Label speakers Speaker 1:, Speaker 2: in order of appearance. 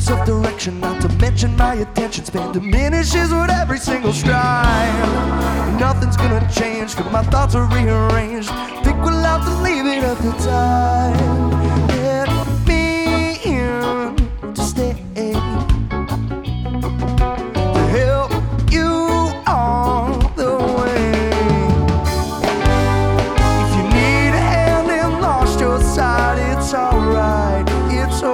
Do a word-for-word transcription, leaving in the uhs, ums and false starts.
Speaker 1: sense of direction, not to mention my attention span diminishes with every single stride. Nothing's gonna change, cause my thoughts are rearranged. Think we'll have to leave it at the time.